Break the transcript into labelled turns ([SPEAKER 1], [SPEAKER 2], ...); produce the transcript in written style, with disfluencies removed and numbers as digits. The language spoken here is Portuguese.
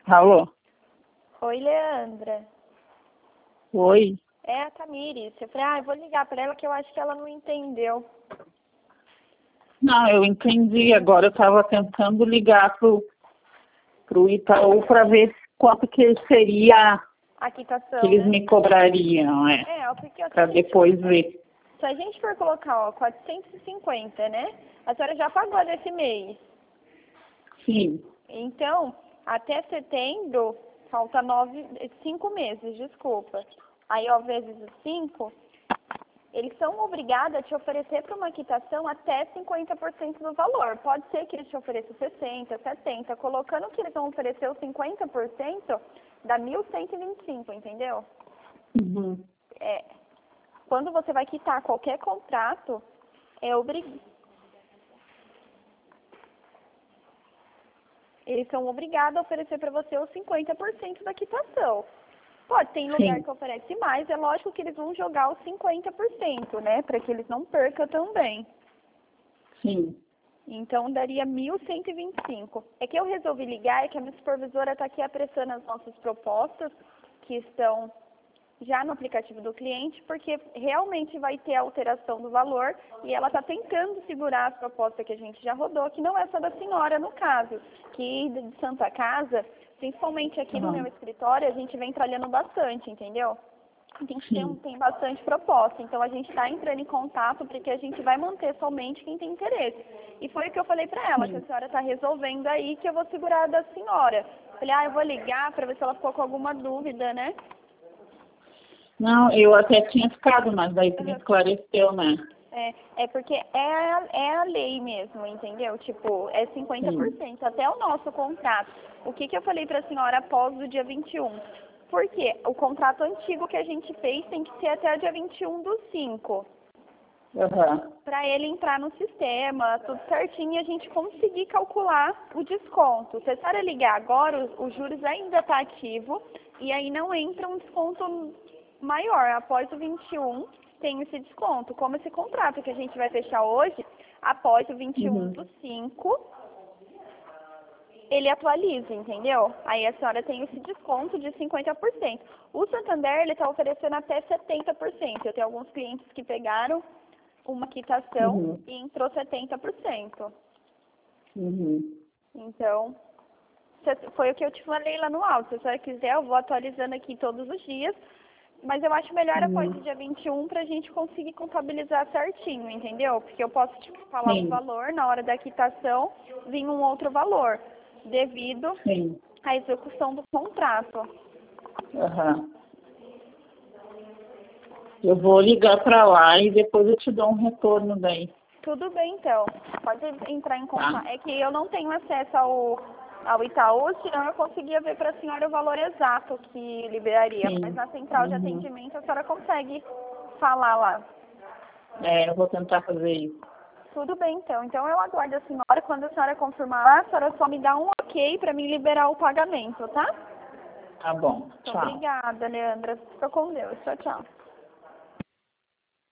[SPEAKER 1] Alô?
[SPEAKER 2] Oi, Leandra.
[SPEAKER 1] Oi?
[SPEAKER 2] É a Tamires. Eu falei, eu vou ligar pra ela que eu acho que ela não entendeu.
[SPEAKER 1] Não, eu entendi. Agora eu estava tentando ligar pro Itaú para ver quanto que seria
[SPEAKER 2] A quitação,
[SPEAKER 1] que eles
[SPEAKER 2] né?
[SPEAKER 1] me cobrariam,
[SPEAKER 2] Porque
[SPEAKER 1] para depois ver.
[SPEAKER 2] se a gente for colocar, 450, né? A senhora já pagou desse mês.
[SPEAKER 1] Sim.
[SPEAKER 2] Então, até setembro, falta 5 meses, desculpa. Aí, ó, vezes os 5, eles são obrigados a te oferecer para uma quitação até 50% do valor. Pode ser que eles te ofereçam 60%, 70%. Colocando que eles vão oferecer os 50%, dá 1.125, entendeu?
[SPEAKER 1] Uhum.
[SPEAKER 2] Quando você vai quitar qualquer contrato, eles são obrigados a oferecer para você os 50% da quitação. Pode, tem lugar
[SPEAKER 1] Sim.
[SPEAKER 2] que oferece mais, é lógico que eles vão jogar os 50%, né? Para que eles não percam também.
[SPEAKER 1] Sim.
[SPEAKER 2] Então, daria 1.125. É que eu resolvi ligar, é que a minha supervisora está aqui apressando as nossas propostas, que estão já no aplicativo do cliente, porque realmente vai ter alteração do valor e ela está tentando segurar as propostas que a gente já rodou, que não é só da senhora no caso, que de Santa Casa, principalmente aqui no meu escritório, a gente vem trabalhando bastante, entendeu? A gente tem bastante proposta, então a gente está entrando em contato porque a gente vai manter somente quem tem interesse. E foi o que eu falei para ela, que a senhora está resolvendo aí, que eu vou segurar da senhora. Falei, eu vou ligar para ver se ela ficou com alguma dúvida, né?
[SPEAKER 1] Não, eu até tinha ficado, mas daí tu me esclareceu, né?
[SPEAKER 2] É porque é a lei mesmo, entendeu? Tipo, é 50%, até o nosso contrato. O que eu falei para a senhora após o dia 21? Porque o contrato antigo que a gente fez tem que ser até o dia 21/5. Para ele entrar no sistema, tudo certinho, e a gente conseguir calcular o desconto. Se a senhora ligar agora, os juros ainda está ativo e aí não entra um desconto maior. Após o 21, tem esse desconto. Como esse contrato que a gente vai fechar hoje, após o 21/5, ele atualiza, entendeu? Aí a senhora tem esse desconto de 50%. O Santander, ele está oferecendo até 70%. Eu tenho alguns clientes que pegaram uma quitação e entrou 70%. Então, foi o que eu te falei lá no áudio. Se a senhora quiser, eu vou atualizando aqui todos os dias. Mas eu acho melhor após o dia 21 para a gente conseguir contabilizar certinho, entendeu? Porque eu posso te falar um valor, na hora da quitação, vir um outro valor, devido à execução do contrato.
[SPEAKER 1] Eu vou ligar para lá e depois eu te dou um retorno daí.
[SPEAKER 2] Tudo bem, então. Pode entrar em contato. É que eu não tenho acesso ao Itaú, senão eu conseguia ver para a senhora o valor exato que liberaria. Mas na central de atendimento a senhora consegue falar lá.
[SPEAKER 1] Eu vou tentar fazer isso.
[SPEAKER 2] Tudo bem, então. Então eu aguardo a senhora. Quando a senhora confirmar lá, a senhora só me dá um ok para me liberar o pagamento, tá?
[SPEAKER 1] Tá bom. Tchau.
[SPEAKER 2] Obrigada, Leandra. Fica com Deus. Tchau, tchau.